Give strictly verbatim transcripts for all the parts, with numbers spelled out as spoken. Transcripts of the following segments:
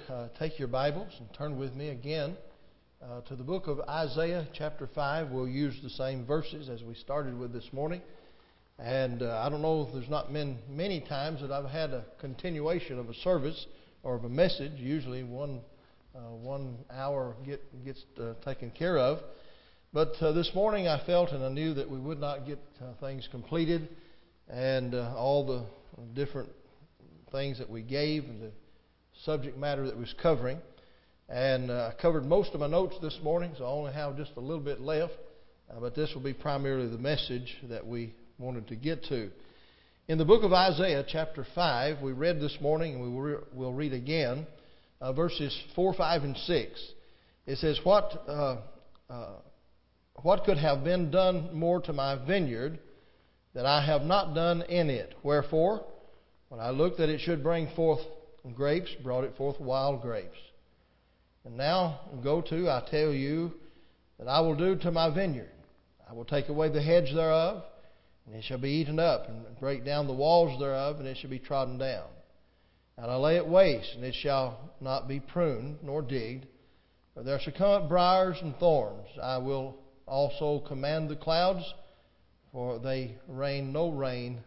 uh, take your Bibles and turn with me again uh, to the book of Isaiah chapter five. We'll use the same verses as we started with this morning. And uh, I don't know if there's not been many times that I've had a continuation of a service or of a message. Usually one uh, one hour get, gets uh, taken care of. But uh, this morning I felt and I knew that we would not get uh, things completed and uh, all the different things that we gave and the subject matter that was covering. And uh, I covered most of my notes this morning, so I only have just a little bit left. Uh, but this will be primarily the message that we wanted to get to. In the book of Isaiah, chapter five, we read this morning, and we will re- we'll read again, uh, verses four, five, and six. It says, What uh, uh, what could have been done more to my vineyard that I have not done in it? Wherefore, when I looked that it should bring forth grapes, brought it forth wild grapes. And now go to, I tell you, that I will do to my vineyard. I will take away the hedge thereof, and it shall be eaten up, and break down the walls thereof, and it shall be trodden down. And I lay it waste, and it shall not be pruned nor digged. For there shall come up briars and thorns. I will also command the clouds, for they rain no rain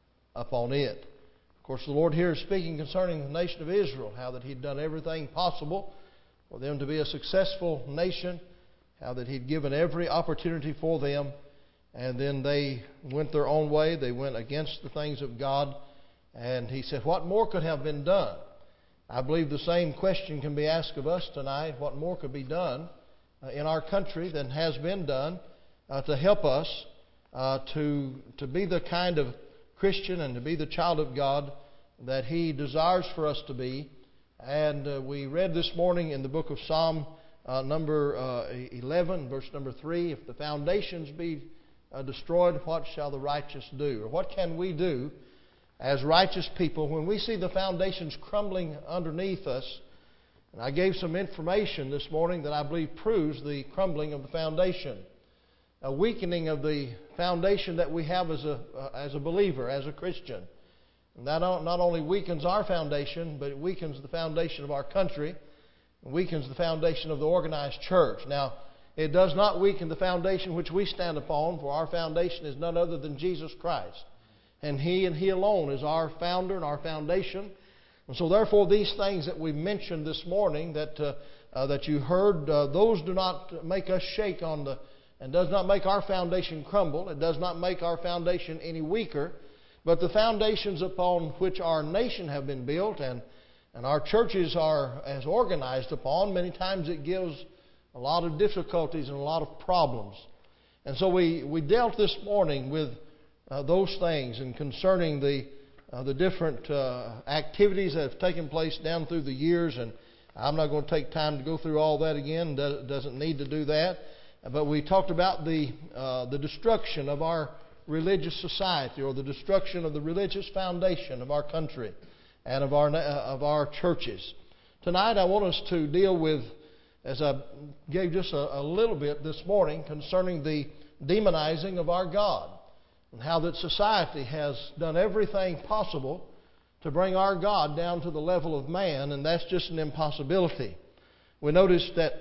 upon it. Of course, the Lord here is speaking concerning the nation of Israel, how that He'd done everything possible for them to be a successful nation, how that He'd given every opportunity for them, and then they went their own way. They went against the things of God, and He said, what more could have been done? I believe the same question can be asked of us tonight. What more could be done uh, in our country than has been done uh, to help us uh, to, to be the kind of Christian and to be the child of God that He desires for us to be. And uh, we read this morning in the book of Psalm uh, number uh, eleven, verse number three, if the foundations be uh, destroyed, what shall the righteous do? Or what can we do as righteous people when we see the foundations crumbling underneath us? And I gave some information this morning that I believe proves the crumbling of the foundation. A weakening of the foundation that we have as a uh, as a believer, as a Christian. And that not only weakens our foundation, but it weakens the foundation of our country, and weakens the foundation of the organized church. Now, it does not weaken the foundation which we stand upon, for our foundation is none other than Jesus Christ. And He and He alone is our founder and our foundation. And so therefore these things that we mentioned this morning that, uh, uh, that you heard, uh, those do not make us shake on the and does not make our foundation crumble. It does not make our foundation any weaker. But the foundations upon which our nation have been built and, and our churches are as organized upon, many times it gives a lot of difficulties and a lot of problems. And so we, we dealt this morning with uh, those things and concerning the, uh, the different uh, activities that have taken place down through the years. And I'm not going to take time to go through all that again. It doesn't need to do that. But we talked about the uh, the destruction of our religious society, or the destruction of the religious foundation of our country and of our uh, of our churches. Tonight I want us to deal with, as I gave just a, a little bit this morning, concerning the demonizing of our God, and how that society has done everything possible to bring our God down to the level of man, and that's just an impossibility. We noticed that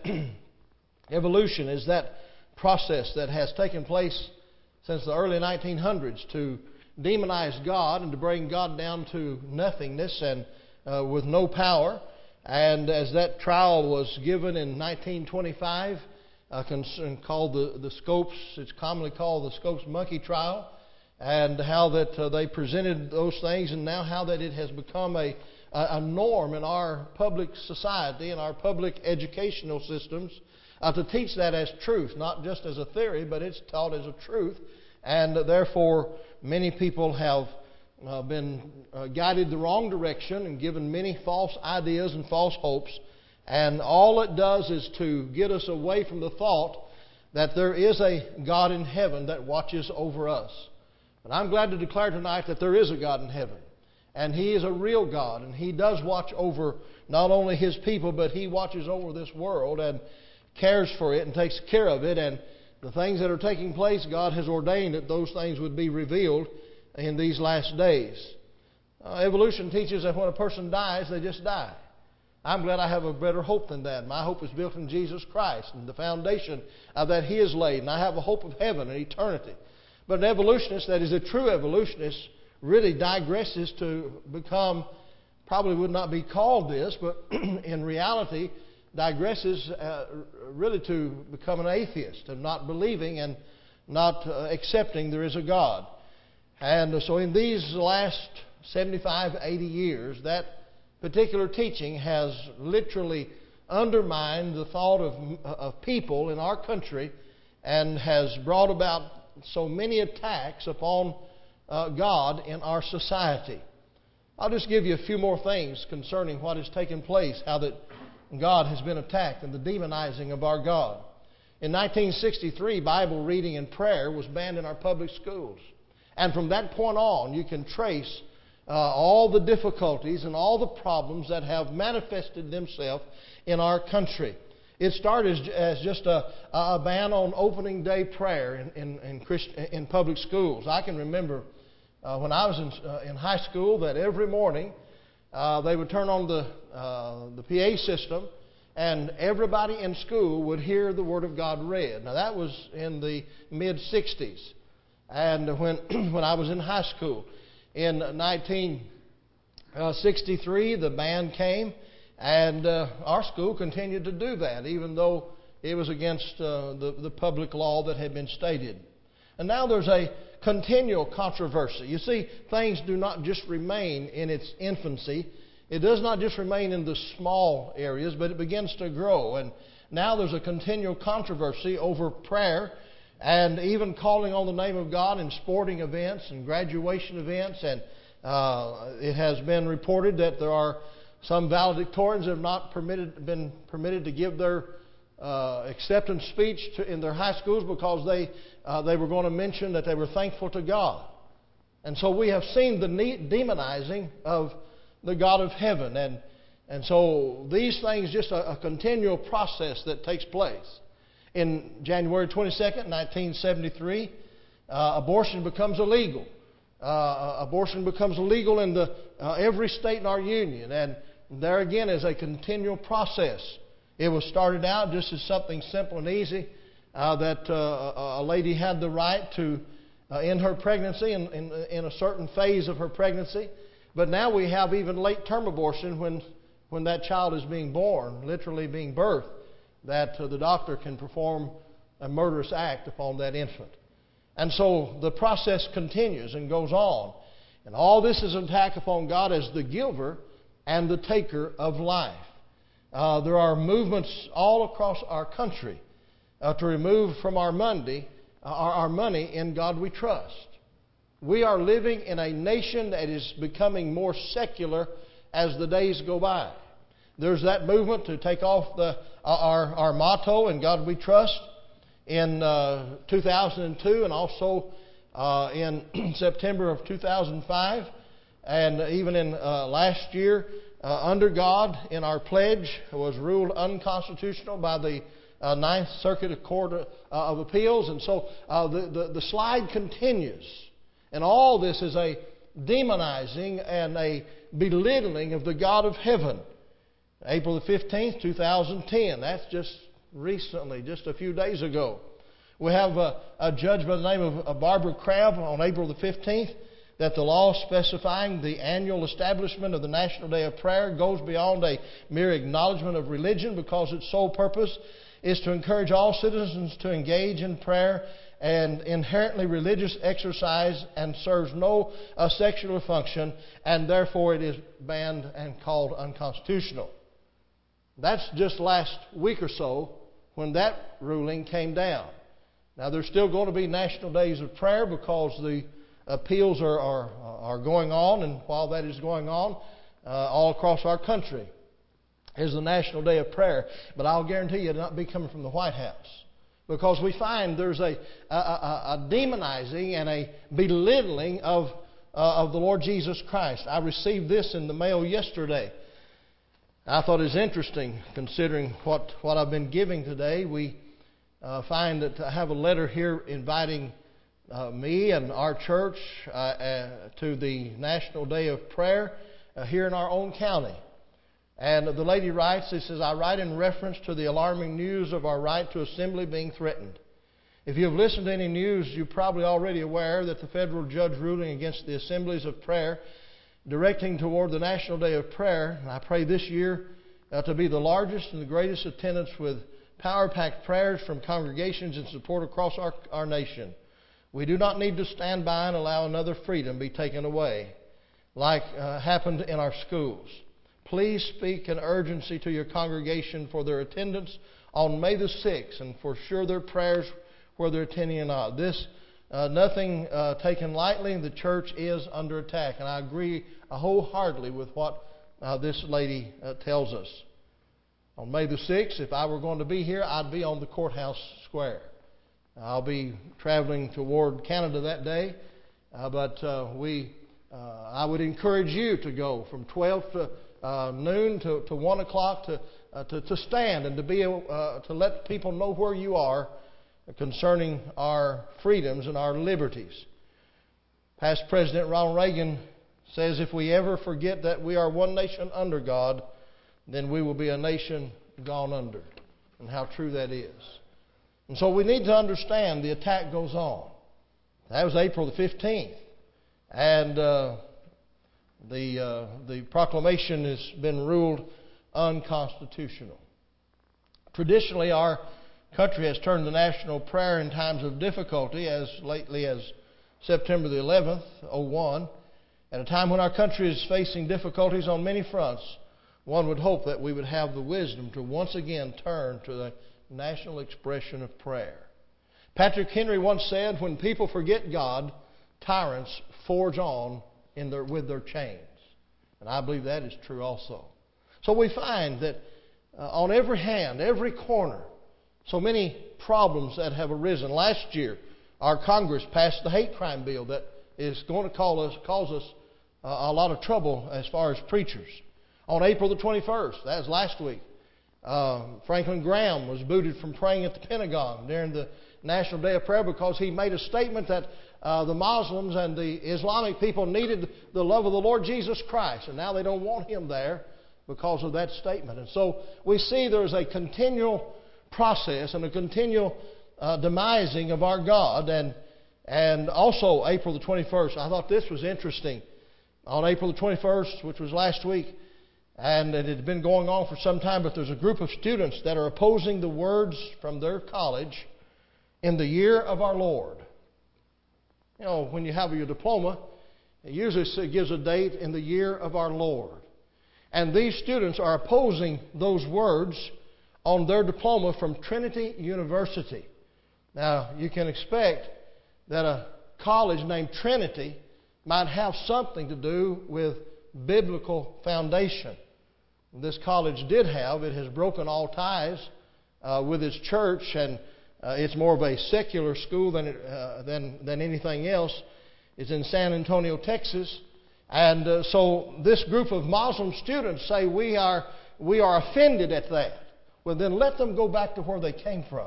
evolution is that process that has taken place since the early nineteen hundreds to demonize God and to bring God down to nothingness and uh, with no power. And as that trial was given in nineteen twenty-five, uh, called the, the Scopes, it's commonly called the Scopes monkey trial, and how that uh, they presented those things, and now how that it has become a, a norm in our public society and our public educational systems, Uh, to teach that as truth, not just as a theory, but it's taught as a truth. And uh, therefore, many people have uh, been uh, guided the wrong direction and given many false ideas and false hopes. And all it does is to get us away from the thought that there is a God in heaven that watches over us. But I'm glad to declare tonight that there is a God in heaven. And He is a real God. And He does watch over not only His people, but He watches over this world and cares for it and takes care of it. And the things that are taking place, God has ordained that those things would be revealed in these last days. Uh, evolution teaches that when a person dies, they just die. I'm glad I have a better hope than that. My hope is built in Jesus Christ and the foundation of that He has laid. And I have a hope of heaven and eternity. But an evolutionist that is a true evolutionist really digresses to become, probably would not be called this, but in reality digresses uh, really to become an atheist and not believing and not uh, accepting there is a God. And so in these last seventy-five, eighty years, that particular teaching has literally undermined the thought of, of people in our country and has brought about so many attacks upon uh, God in our society. I'll just give you a few more things concerning what has taken place, how that God has been attacked and the demonizing of our God. In nineteen sixty-three, Bible reading and prayer was banned in our public schools. And from that point on, you can trace uh, all the difficulties and all the problems that have manifested themselves in our country. It started as, as just a, a ban on opening day prayer in, in, in, Christ, in public schools. I can remember uh, when I was in, uh, in high school that every morning uh, they would turn on the, uh, the P A system and everybody in school would hear the Word of God read. Now that was in the mid sixties. And when, when I was in high school, in nineteen sixty-three, the ban came, and uh, our school continued to do that, even though it was against uh, the, the public law that had been stated. And now there's a continual controversy. You see, things do not just remain in its infancy. It does not just remain in the small areas, but it begins to grow. And now there's a continual controversy over prayer and even calling on the name of God in sporting events and graduation events. And uh, it has been reported that there are some valedictorians that have not permitted, been permitted to give their uh, acceptance speech to, in their high schools because they, uh, they were going to mention that they were thankful to God. And so we have seen the demonizing of the God of heaven. And, and so these things, just a, a continual process that takes place. In January twenty-second, nineteen seventy-three, uh, abortion becomes illegal. Uh, abortion becomes illegal in the, uh, every state in our union. And there again is a continual process. It was started out just as something simple and easy, uh, that uh, a lady had the right to uh, end her pregnancy in, in, in a certain phase of her pregnancy. But now we have even late-term abortion when, when that child is being born, literally being birthed, that uh, the doctor can perform a murderous act upon that infant. And so the process continues and goes on. And all this is an attack upon God as the giver and the taker of life. Uh, there are movements all across our country uh, to remove from our money, uh, our, our money in God we trust. We are living in a nation that is becoming more secular as the days go by. There's that movement to take off the, our, our motto, "In God We Trust," in uh, two thousand two and also uh, in September of two thousand five. And even in uh, last year, uh, "Under God," in our pledge, was ruled unconstitutional by the uh, Ninth Circuit Court of, uh, of Appeals. And so uh, the, the, the slide continues. And all this is a demonizing and a belittling of the God of heaven. April the fifteenth, two thousand ten. That's just recently, just a few days ago. We have a, a judge by the name of uh, Barbara Crabb on April the fifteenth that the law specifying the annual establishment of the National Day of Prayer goes beyond a mere acknowledgement of religion, because its sole purpose is to encourage all citizens to engage in prayer and inherently religious exercise, and serves no uh, secular function, and therefore it is banned and called unconstitutional. That's just last week or so when that ruling came down. Now there's still going to be National Days of Prayer because the appeals are, are, are going on, and while that is going on, uh, all across our country is the National Day of Prayer. But I'll guarantee you it'll not be coming from the White House, because we find there's a, a, a, a demonizing and a belittling of, uh, of the Lord Jesus Christ. I received this in the mail yesterday. I thought it was interesting, considering what, what I've been giving today. We uh, find that I have a letter here inviting uh, me and our church uh, uh, to the National Day of Prayer uh, here in our own county. And the lady writes, she says, I write in reference to the alarming news of our right to assembly being threatened. If you have listened to any news, you're probably already aware that the federal judge ruling against the assemblies of prayer, directing toward the National Day of Prayer, and I pray this year uh, to be the largest and the greatest attendance with power-packed prayers from congregations in support across our, our nation. We do not need to stand by and allow another freedom be taken away, like uh, happened in our schools. Please speak in urgency to your congregation for their attendance on May the sixth, and for sure their prayers where they're attending or not. This, uh, nothing uh, taken lightly. The church is under attack. And I agree wholeheartedly with what uh, this lady uh, tells us. On May the sixth, if I were going to be here, I'd be on the courthouse square. I'll be traveling toward Canada that day. Uh, but uh, we, uh, I would encourage you to go from twelve to uh, noon to, to one o'clock to, uh, to, to stand and to, be, uh, to let people know where you are concerning our freedoms and our liberties. Past President Ronald Reagan says if we ever forget that we are one nation under God, then we will be a nation gone under. And how true that is. And so we need to understand the attack goes on. That was April the fifteenth. And uh, the, uh, the proclamation has been ruled unconstitutional. Traditionally, our country has turned to national prayer in times of difficulty, as lately as September the eleventh, oh one. At a time when our country is facing difficulties on many fronts, one would hope that we would have the wisdom to once again turn to the national expression of prayer. Patrick Henry once said, when people forget God, tyrants forge on in their, with their chains. And I believe that is true also. So we find that uh, on every hand, every corner, so many problems that have arisen. Last year, our Congress passed the hate crime bill that is going to call us, cause us uh, a lot of trouble as far as preachers. On April the twenty-first, that was last week, uh, Franklin Graham was booted from praying at the Pentagon during the National Day of Prayer because he made a statement that uh, the Muslims and the Islamic people needed the love of the Lord Jesus Christ. And now they don't want him there because of that statement. And so we see there's a continual process and a continual uh, demising of our God. And and also April the twenty-first, I thought this was interesting. On April the twenty-first, which was last week, and it had been going on for some time, but there's a group of students that are opposing the words from their college, in the year of our Lord. You know, when you have your diploma, it usually gives a date in the year of our Lord. And these students are opposing those words on their diploma from Trinity University. Now, you can expect that a college named Trinity might have something to do with biblical foundation. This college did have. It has broken all ties uh, with its church, and uh, it's more of a secular school than, it, uh, than, than anything else. It's in San Antonio, Texas. And uh, so this group of Muslim students say we are, we are offended at that. Well, then let them go back to where they came from.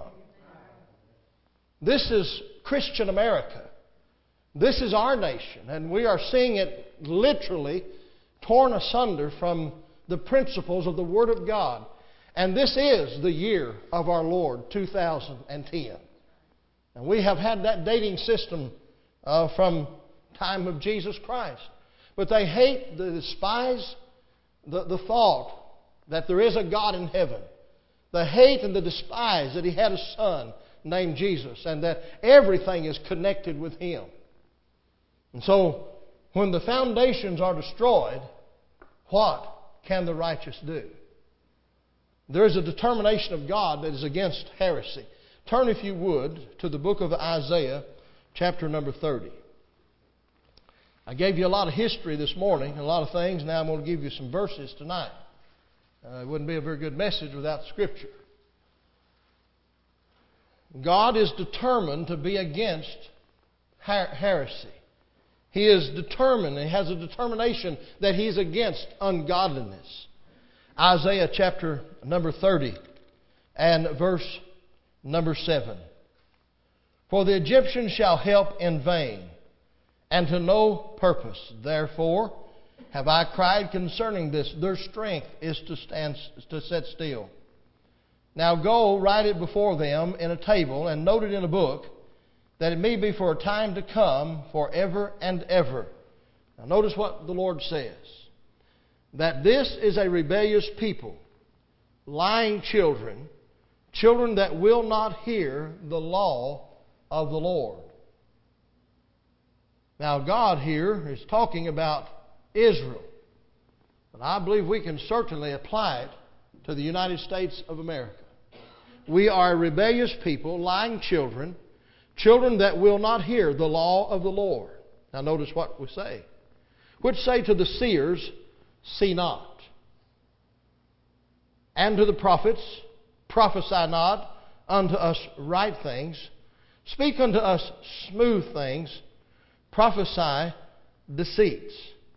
This is Christian America. This is our nation. And we are seeing it literally torn asunder from the principles of the Word of God. And this is the year of our Lord, two thousand ten. And we have had that dating system uh, from time of Jesus Christ. But they hate, they despise the, the thought that there is a God in heaven. They hate and they despise that He had a Son named Jesus and that everything is connected with Him. And so, when the foundations are destroyed, what can the righteous do? There is a determination of God that is against heresy. Turn, if you would, to the book of Isaiah, chapter number thirty. I gave you a lot of history this morning, a lot of things. Now I'm going to give you some verses tonight. Uh, it wouldn't be a very good message without Scripture. God is determined to be against her- heresy. He is determined, He has a determination that He's against ungodliness. Isaiah chapter number thirty and verse number seven. For the Egyptians shall help in vain, and to no purpose. Therefore have I cried concerning this. Their strength is to stand, to sit still. Now go, write it before them in a table, and note it in a book, that it may be for a time to come, forever and ever. Now notice what the Lord says. That this is a rebellious people, lying children, children that will not hear the law of the Lord. Now God here is talking about Israel. But I believe we can certainly apply it to the United States of America. We are a rebellious people, lying children, children that will not hear the law of the Lord. Now notice what we say. Which say to the seers, see not. And to the prophets, prophesy not unto us right things. Speak unto us smooth things. Prophesy deceits.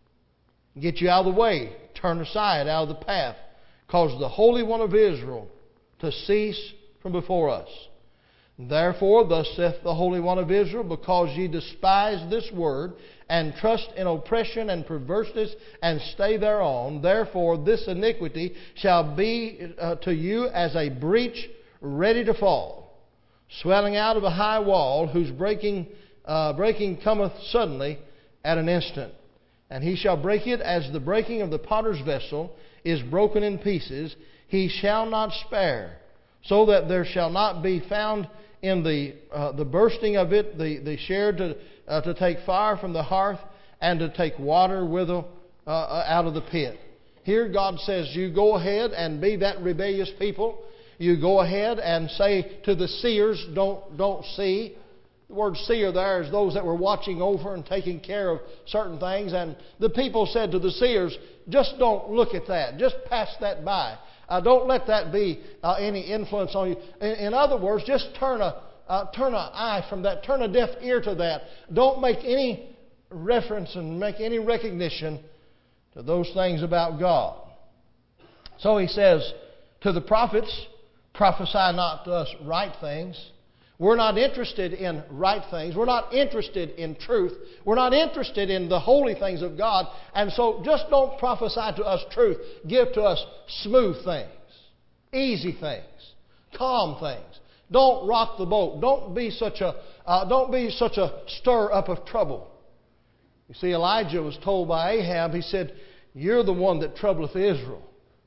Get you out of the way. Turn aside out of the path. Cause the Holy One of Israel to cease from before us. Therefore, thus saith the Holy One of Israel, because ye despise this word, and trust in oppression and perverseness, and stay thereon, therefore this iniquity shall be uh, to you as a breach ready to fall, swelling out of a high wall, whose breaking, uh, breaking cometh suddenly at an instant. And he shall break it as the breaking of the potter's vessel is broken in pieces. He shall not spare, so that there shall not be found in the uh, the bursting of it the, the share to uh, to take fire from the hearth, and to take water with uh, out of the pit. Here God says, you go ahead and be that rebellious people. You go ahead and say to the seers, don't don't see. The word seer there is those that were watching over and taking care of certain things. And the people said to the seers, just don't look at that. Just pass that by. Uh, don't let that be uh, any influence on you. In, in other words, just turn a uh, turn an eye from that. Turn a deaf ear to that. Don't make any reference and make any recognition to those things about God. So he says to the prophets, prophesy not to us right things. We're not interested in right things. We're not interested in truth. We're not interested in the holy things of God. And so just don't prophesy to us truth. Give to us smooth things, easy things, calm things. Don't rock the boat. Don't be such a uh, don't be such a stir up of trouble. You see, Elijah was told by Ahab, he said, you're the one that troubleth Israel.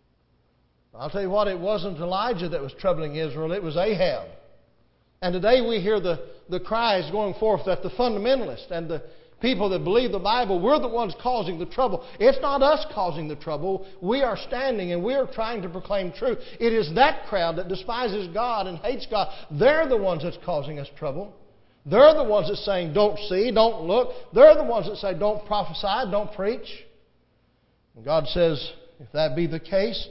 I'll tell you what, it wasn't Elijah that was troubling Israel. It was Ahab. And today we hear the, the cries going forth that the fundamentalists and the people that believe the Bible, we're the ones causing the trouble. It's not us causing the trouble. We are standing and we are trying to proclaim truth. It is that crowd that despises God and hates God. They're the ones that's causing us trouble. They're the ones that's saying don't see, don't look. They're the ones that say don't prophesy, don't preach. And God says, if that be the case,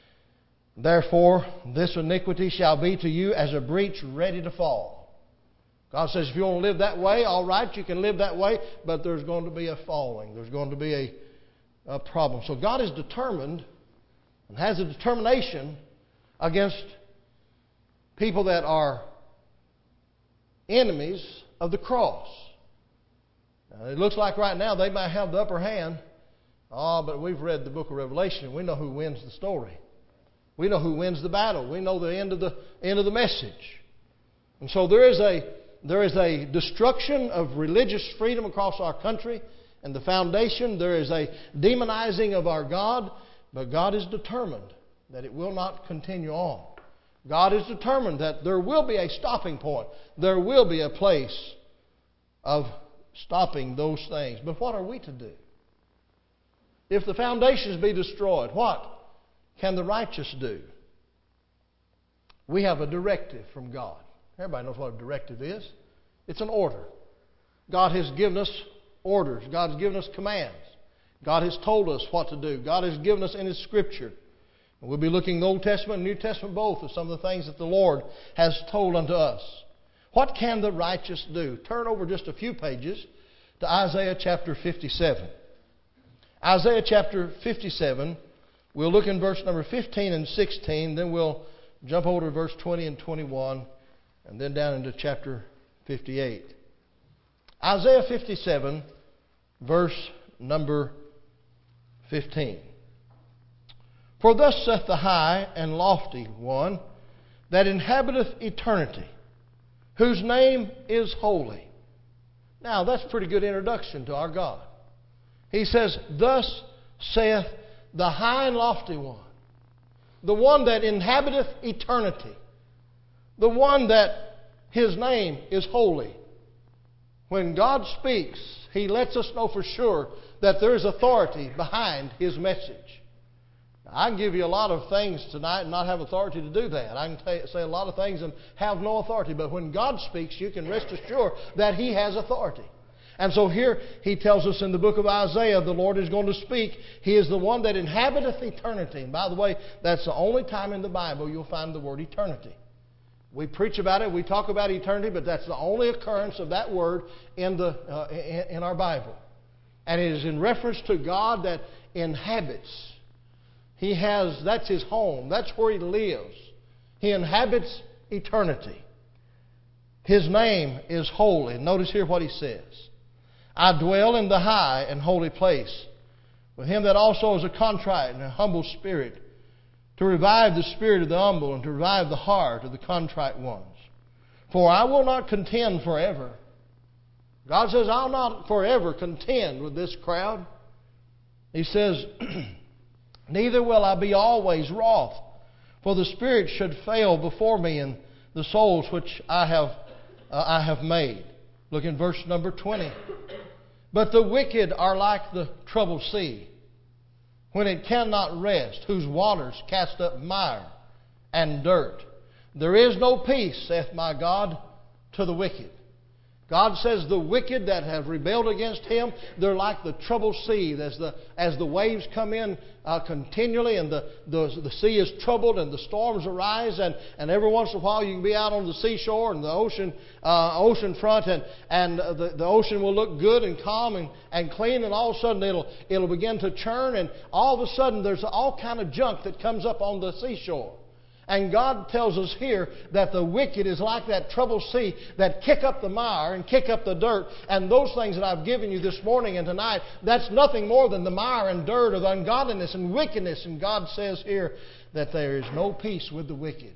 therefore, this iniquity shall be to you as a breach ready to fall. God says, if you want to live that way, all right, you can live that way, but there's going to be a falling. There's going to be a, a problem. So God is determined and has a determination against people that are enemies of the cross. Now, it looks like right now they might have the upper hand. Oh, but we've read the book of Revelation. We know who wins the story. We know who wins the battle. We know the end of the end of the message. And so there is a there is a destruction of religious freedom across our country and the foundation. There is a demonizing of our God, but God is determined that it will not continue on. God is determined that there will be a stopping point. There will be a place of stopping those things. But what are we to do? If the foundations be destroyed, what can the righteous do? We have a directive from God. Everybody knows what a directive is. It's an order. God has given us orders. God has given us commands. God has told us what to do. God has given us in His Scripture. And we'll be looking in the Old Testament and New Testament both at some of the things that the Lord has told unto us. What can the righteous do? Turn over just a few pages to Isaiah chapter fifty-seven. Isaiah chapter fifty-seven. We'll look in verse number fifteen and sixteen, then we'll jump over to verse twenty and twenty-one, and then down into chapter fifty-eight. Isaiah fifty-seven, verse number fifteen. For thus saith the high and lofty one that inhabiteth eternity, whose name is holy. Now, that's a pretty good introduction to our God. He says, thus saith the high and lofty one, the one that inhabiteth eternity, the one that His name is holy. When God speaks, He lets us know for sure that there is authority behind His message. Now, I can give you a lot of things tonight and not have authority to do that. I can t- say a lot of things and have no authority. But when God speaks, you can rest assured that He has authority. And so here He tells us in the book of Isaiah, the Lord is going to speak. He is the one that inhabiteth eternity. And by the way, that's the only time in the Bible you'll find the word eternity. We preach about it, we talk about eternity, but that's the only occurrence of that word in the uh, in, in our Bible. And it is in reference to God that inhabits. He has, that's His home. That's where He lives. He inhabits eternity. His name is holy. Notice here what He says. I dwell in the high and holy place, with him that also is a contrite and a humble spirit, to revive the spirit of the humble and to revive the heart of the contrite ones. For I will not contend forever. God says, I'll not forever contend with this crowd. He says, neither will I be always wroth, for the spirit should fail before me in the souls which I have uh, I have made. Look in verse number twenty. But the wicked are like the troubled sea, when it cannot rest, whose waters cast up mire and dirt. There is no peace, saith my God, to the wicked. God says the wicked that have rebelled against Him, they're like the troubled sea. As the, as the waves come in uh, continually and the, the, the sea is troubled and the storms arise, and, and every once in a while you can be out on the seashore and the ocean uh, ocean front, and, and the, the ocean will look good and calm and, and clean, and all of a sudden it'll, it'll begin to churn, and all of a sudden there's all kind of junk that comes up on the seashore. And God tells us here that the wicked is like that troubled sea that kick up the mire and kick up the dirt. And those things that I've given you this morning and tonight, that's nothing more than the mire and dirt of ungodliness and wickedness. And God says here that there is no peace with the wicked.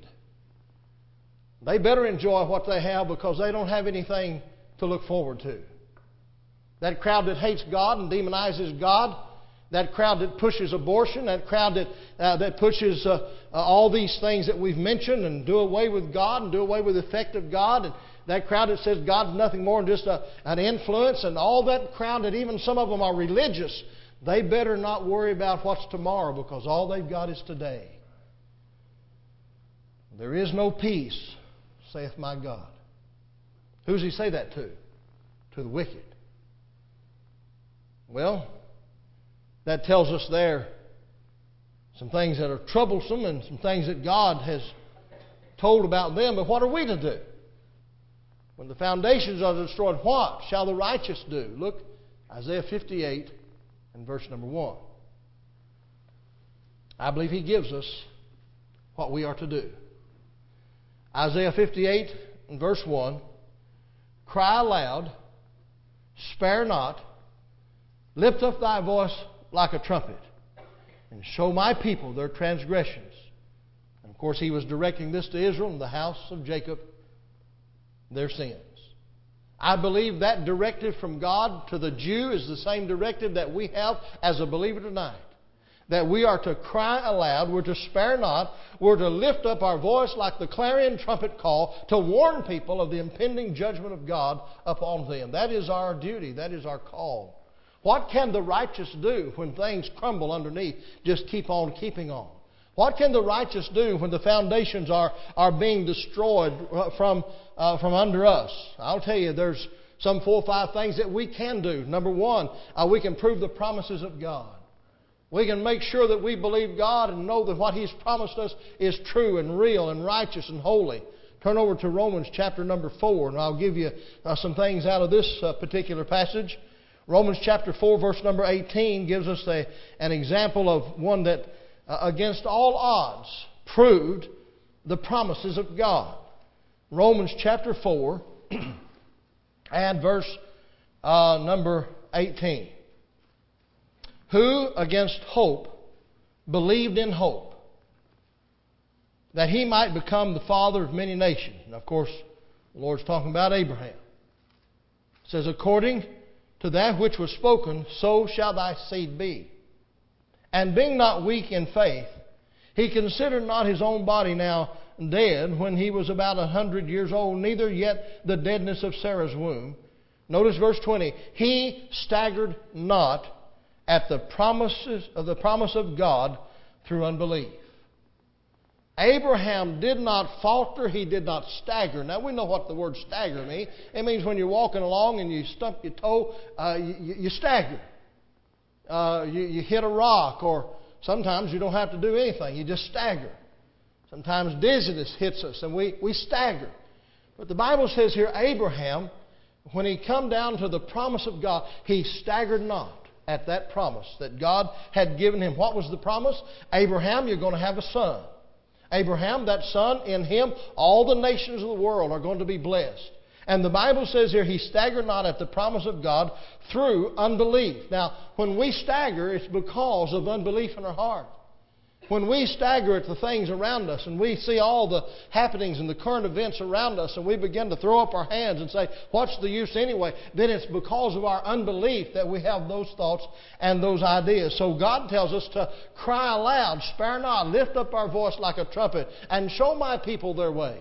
They better enjoy what they have, because they don't have anything to look forward to. That crowd that hates God and demonizes God, that crowd that pushes abortion, that crowd that uh, that pushes uh, uh, all these things that we've mentioned and do away with God and do away with the effect of God, and that crowd that says God's nothing more than just a, an influence, and all that crowd that even some of them are religious, they better not worry about what's tomorrow, because all they've got is today. There is no peace, saith my God. Who does He say that to? To the wicked. Well, that tells us there some things that are troublesome and some things that God has told about them. But what are we to do? When the foundations are destroyed, what shall the righteous do? Look, Isaiah fifty-eight and verse number one. I believe He gives us what we are to do. Isaiah fifty-eight and verse one. Cry aloud, spare not, lift up thy voice like a trumpet, and show my people their transgressions. And of course He was directing this to Israel and the house of Jacob, their sins. I believe that directive from God to the Jew is the same directive that we have as a believer tonight. That we are to cry aloud, we're to spare not, we're to lift up our voice like the clarion trumpet call to warn people of the impending judgment of God upon them. That is our duty, that is our call. What can the righteous do when things crumble underneath? Just keep on keeping on. What can the righteous do when the foundations are, are being destroyed from, uh, from under us? I'll tell you, there's some four or five things that we can do. Number one, uh, we can prove the promises of God. We can make sure that we believe God and know that what He's promised us is true and real and righteous and holy. Turn over to Romans chapter number four, and I'll give you uh, some things out of this uh, particular passage. Romans chapter four, verse number eighteen gives us a, an example of one that, uh, against all odds, proved the promises of God. Romans chapter four and verse uh, number eighteen. who against hope believed in hope, that he might become the father of many nations. And of course, the Lord's talking about Abraham. It says, according to that which was spoken, so shall thy seed be. And being not weak in faith, he considered not his own body now dead when he was about a hundred years old, neither yet the deadness of Sarah's womb. Notice verse twenty. He staggered not at the promises of the promise of God through unbelief. Abraham did not falter. He did not stagger. Now we know what the word stagger means. It means when you're walking along and you stump your toe, uh, you, you stagger. Uh, you, you hit a rock, or sometimes you don't have to do anything. You just stagger. Sometimes dizziness hits us and we, we stagger. But the Bible says here, Abraham, when he come down to the promise of God, he staggered not at that promise that God had given him. What was the promise? Abraham, you're going to have a son. Abraham, that son, in him, all the nations of the world are going to be blessed. And the Bible says here, he staggered not at the promise of God through unbelief. Now, when we stagger, it's because of unbelief in our heart. When we stagger at the things around us and we see all the happenings and the current events around us and we begin to throw up our hands and say, what's the use anyway? Then it's because of our unbelief that we have those thoughts and those ideas. So God tells us to cry aloud, spare not, lift up our voice like a trumpet, and show my people their ways.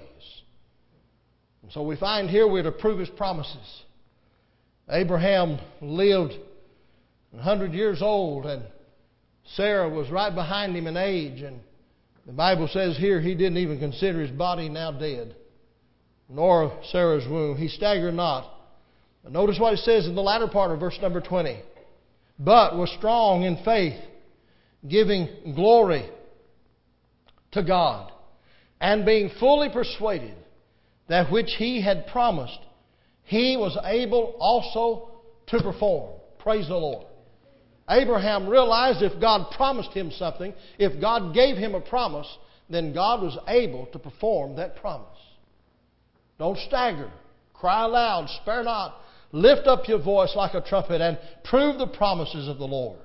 And so we find here we're to prove His promises. Abraham lived one hundred years old, and Sarah was right behind him in age, and the Bible says here he didn't even consider his body now dead, nor Sarah's womb. He staggered not. But notice what it says in the latter part of verse number twenty. But was strong in faith, giving glory to God, and being fully persuaded that which he had promised, he was able also to perform. Praise the Lord. Abraham realized if God promised him something, if God gave him a promise, then God was able to perform that promise. Don't stagger. Cry aloud. Spare not. Lift up your voice like a trumpet and prove the promises of the Lord.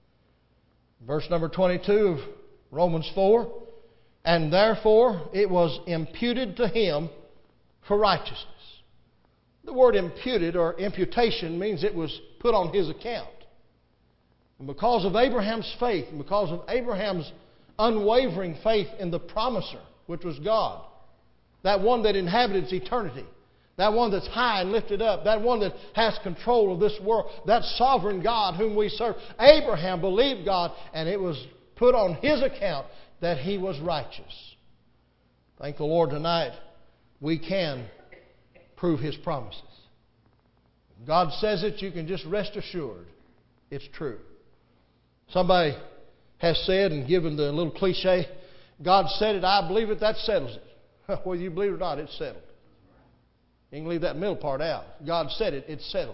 Verse number twenty-two of Romans four. And therefore it was imputed to him for righteousness. The word imputed or imputation means it was put on his account. And because of Abraham's faith, and because of Abraham's unwavering faith in the promiser, which was God, that one that inhabits eternity, that one that's high and lifted up, that one that has control of this world, that sovereign God whom we serve, Abraham believed God, and it was put on his account that he was righteous. Thank the Lord tonight we can prove His promises. If God says it, you can just rest assured it's true. Somebody has said and given the little cliche, God said it, I believe it, that settles it. Whether you believe it or not, it's settled. You can leave that middle part out. God said it, it's settled.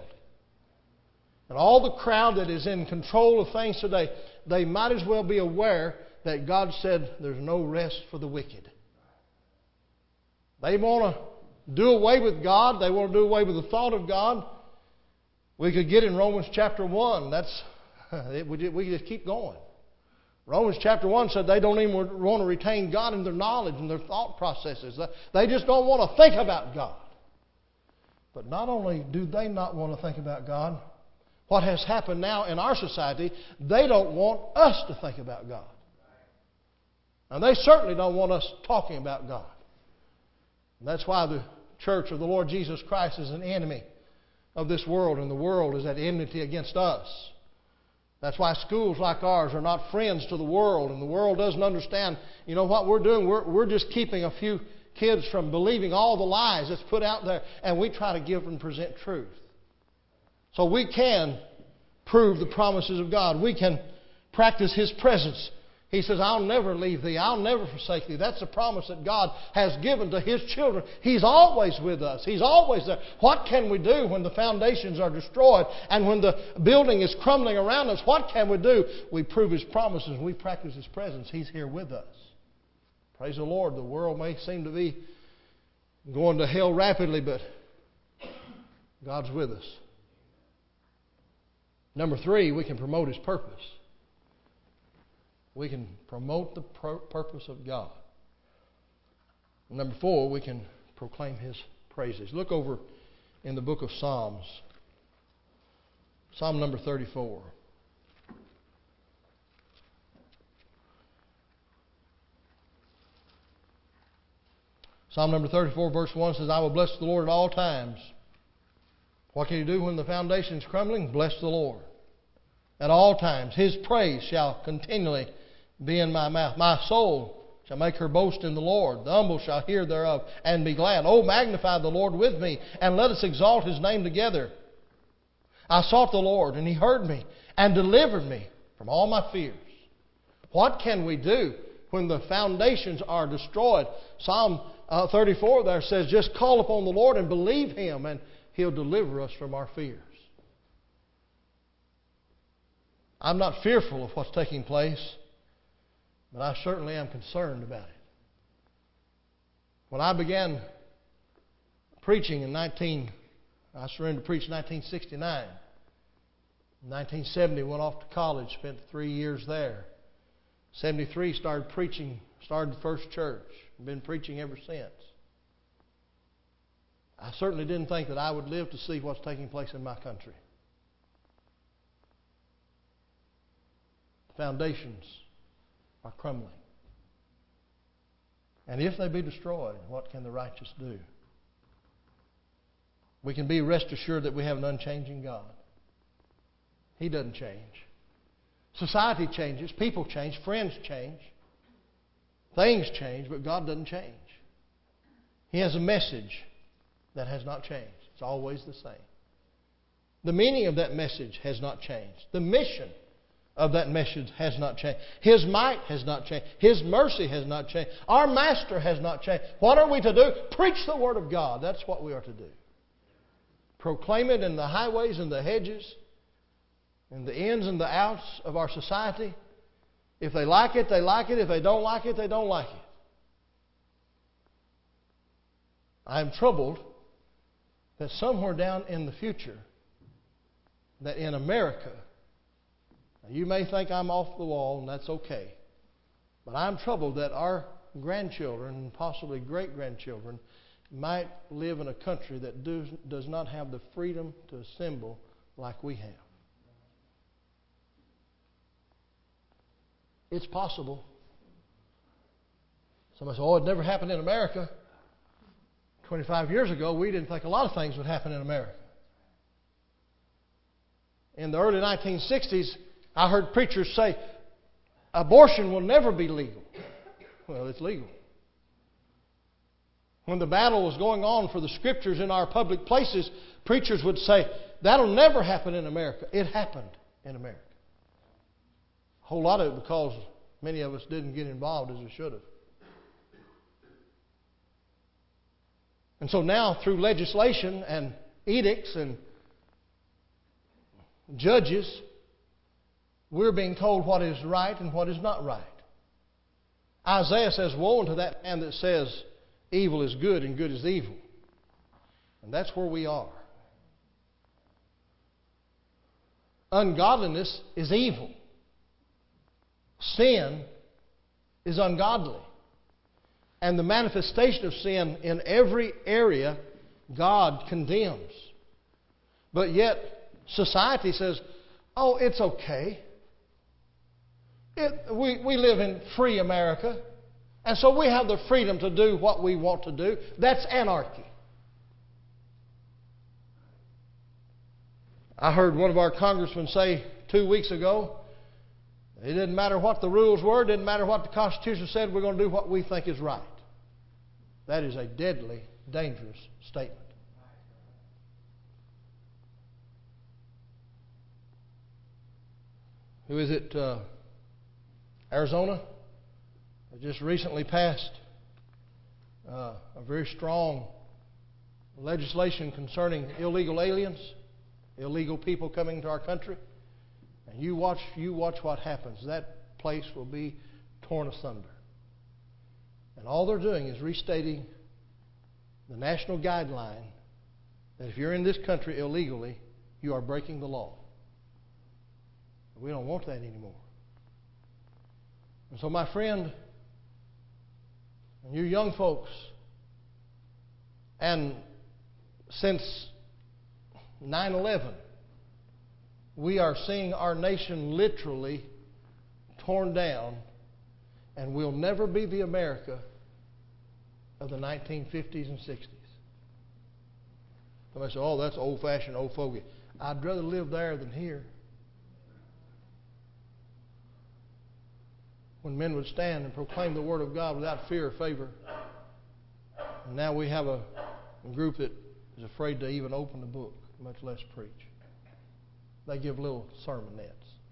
And all the crowd that is in control of things today, they might as well be aware that God said there's no rest for the wicked. They want to do away with God. They want to do away with the thought of God. We could get in Romans chapter one. That's it, we, we just keep going. Romans chapter one said they don't even want to retain God in their knowledge and their thought processes. They just don't want to think about God. But not only do they not want to think about God, what has happened now in our society, they don't want us to think about God. And they certainly don't want us talking about God. And that's why the church of the Lord Jesus Christ is an enemy of this world, and the world is at enmity against us. That's why schools like ours are not friends to the world, and the world doesn't understand, you know what we're doing? We're, we're just keeping a few kids from believing all the lies that's put out there, and we try to give and present truth. So we can prove the promises of God. We can practice His presence. He says, I'll never leave thee. I'll never forsake thee. That's a promise that God has given to His children. He's always with us. He's always there. What can we do when the foundations are destroyed and when the building is crumbling around us? What can we do? We prove His promises. We practice His presence. He's here with us. Praise the Lord. The world may seem to be going to hell rapidly, but God's with us. Number three, we can promote His purpose. We can promote the pur- purpose of God. Number four, we can proclaim His praises. Look over in the book of Psalms. Psalm number thirty-four. Psalm number thirty-four, verse one says, I will bless the Lord at all times. What can you do when the foundation is crumbling? Bless the Lord. At all times. His praise shall continually be in my mouth. My soul shall make her boast in the Lord. The humble shall hear thereof and be glad. Oh, magnify the Lord with me, and let us exalt His name together. I sought the Lord, and He heard me, and delivered me from all my fears. What can we do when the foundations are destroyed? Psalm uh, thirty-four there says, just call upon the Lord and believe Him, and He'll deliver us from our fears. I'm not fearful of what's taking place, but I certainly am concerned about it. When I began preaching in nineteen, I surrendered to preach in nineteen sixty-nine. In nineteen seventy, went off to college, spent three years there. seventy-three, started preaching, started the first church. Been preaching ever since. I certainly didn't think that I would live to see what's taking place in my country. The foundations are crumbling. And if they be destroyed, what can the righteous do? We can be rest assured that we have an unchanging God. He doesn't change. Society changes, people change, friends change, things change, but God doesn't change. He has a message that has not changed. It's always the same. The meaning of that message has not changed. The mission of that message has not changed. His might has not changed. His mercy has not changed. Our Master has not changed. What are we to do? Preach the Word of God. That's what we are to do. Proclaim it in the highways and the hedges, in the ins and the outs of our society. If they like it, they like it. If they don't like it, they don't like it. I am troubled that somewhere down in the future, that in America, now you may think I'm off the wall, and that's okay, but I'm troubled that our grandchildren, and possibly great-grandchildren, might live in a country that do, does not have the freedom to assemble like we have. It's possible. Somebody says, oh, it never happened in America. twenty-five years ago, we didn't think a lot of things would happen in America. In the early nineteen sixties, I heard preachers say, abortion will never be legal. Well, it's legal. When the battle was going on for the Scriptures in our public places, preachers would say, that'll never happen in America. It happened in America. A whole lot of it because many of us didn't get involved as we should have. And so now, through legislation and edicts and judges, we're being told what is right and what is not right. Isaiah says, woe unto that man that says, evil is good and good is evil. And that's where we are. Ungodliness is evil. Sin is ungodly. And the manifestation of sin in every area, God condemns. But yet, society says, oh, it's okay. It, we, we live in free America, and so we have the freedom to do what we want to do. That's anarchy. I heard one of our congressmen say two weeks ago, it didn't matter what the rules were, it didn't matter what the Constitution said, we're going to do what we think is right. That is a deadly, dangerous statement. Who is it? Uh, Arizona? They just recently passed uh, a very strong legislation concerning illegal aliens, illegal people coming to our country. And you watch, you watch what happens. That place will be torn asunder. And all they're doing is restating the national guideline that if you're in this country illegally, you are breaking the law. We don't want that anymore. And so, my friend, and you young folks, and since nine eleven, we are seeing our nation literally torn down, and we'll never be the America of the nineteen fifties and sixties. Somebody say, oh, that's old-fashioned, old fogey. I'd rather live there than here. When men would stand and proclaim the Word of God without fear or favor. And now we have a, a group that is afraid to even open the book, much less preach. They give little sermonettes.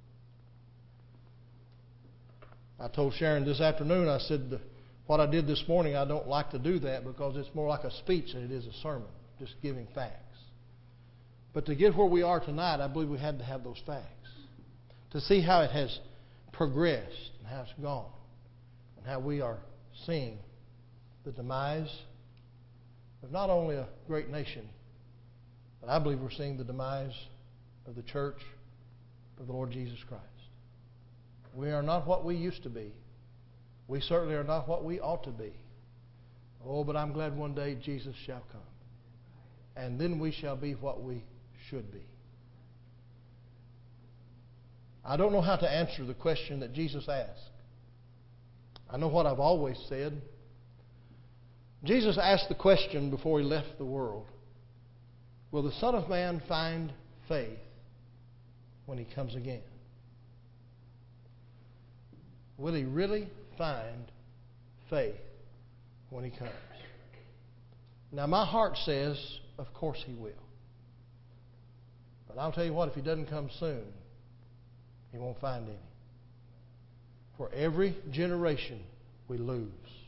I told Sharon this afternoon, I said, what I did this morning, I don't like to do that because it's more like a speech than it is a sermon, just giving facts. But to get where we are tonight, I believe we had to have those facts. To see how it has progressed and how it's gone, and how we are seeing the demise of not only a great nation, but I believe we're seeing the demise of the church of the Lord Jesus Christ. We are not what we used to be. We certainly are not what we ought to be. Oh, but I'm glad one day Jesus shall come. And then we shall be what we should be. I don't know how to answer the question that Jesus asked. I know what I've always said. Jesus asked the question before He left the world, will the Son of Man find faith when He comes again? Will He really find faith when He comes? Now, my heart says, of course He will. But I'll tell you what, if He doesn't come soon, He won't find any. For every generation we lose.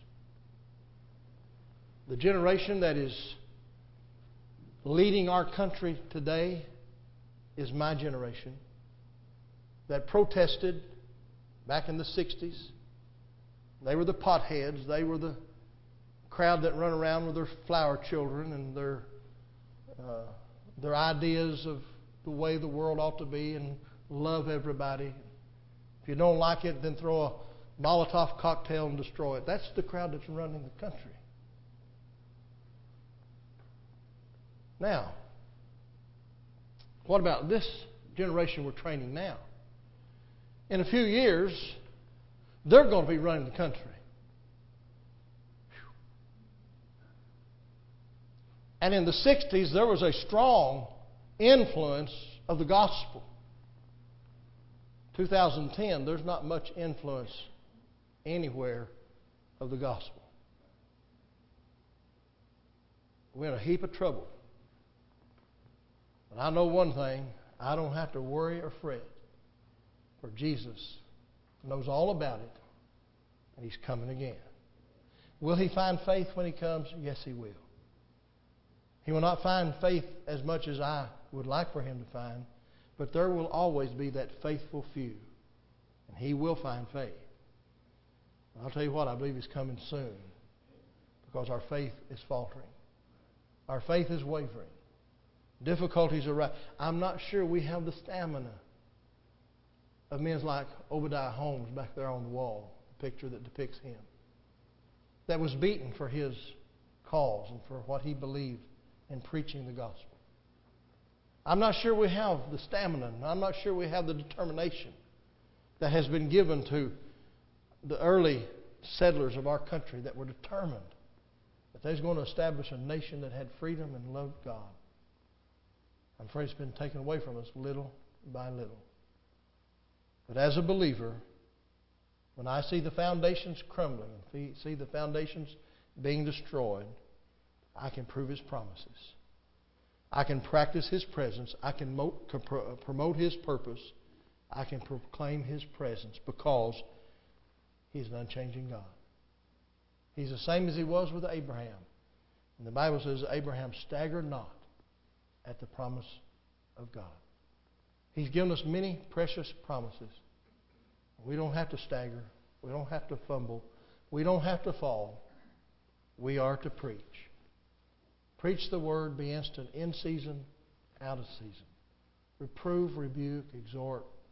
The generation that is leading our country today is my generation that protested back in the sixties. They were the potheads. They were the crowd that run around with their flower children and their uh, their ideas of the way the world ought to be and love everybody. If you don't like it, then throw a Molotov cocktail and destroy it. That's the crowd that's running the country. Now, what about this generation we're training now? In a few years, they're going to be running the country. And in the sixties, there was a strong influence of the gospel. two thousand ten, there's not much influence anywhere of the gospel. We're in a heap of trouble. But I know one thing, I don't have to worry or fret, for Jesus knows all about it, and He's coming again. Will He find faith when He comes? Yes, He will. He will not find faith as much as I would like for Him to find, but there will always be that faithful few, and He will find faith. And I'll tell you what, I believe He's coming soon, because our faith is faltering. Our faith is wavering. Difficulties arise. I'm not sure we have the stamina of men like Obadiah Holmes back there on the wall, the picture that depicts him, that was beaten for his cause and for what he believed in preaching the gospel. I'm not sure we have the stamina. I'm not sure we have the determination that has been given to the early settlers of our country that were determined that they was going to establish a nation that had freedom and loved God. I'm afraid it's been taken away from us little by little. But as a believer, when I see the foundations crumbling and see the foundations being destroyed, I can prove His promises. I can practice His presence. I can promote His purpose. I can proclaim His presence because He's an unchanging God. He's the same as He was with Abraham. And the Bible says Abraham staggered not at the promise of God. He's given us many precious promises. We don't have to stagger. We don't have to fumble. We don't have to fall. We are to preach. Preach the word, be instant, in season, out of season. Reprove, rebuke, exhort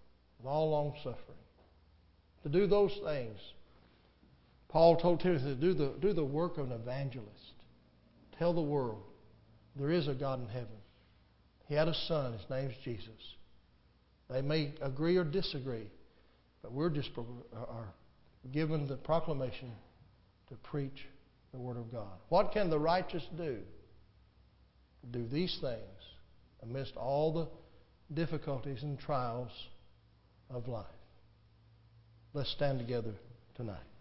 with all long suffering. To do those things. Paul told Timothy to do the, do the work of an evangelist. Tell the world there is a God in heaven. He had a son. His name's Jesus. They may agree or disagree, but we're just are given the proclamation to preach the Word of God. What can the righteous do? Do these things amidst all the difficulties and trials of life. Let's stand together tonight.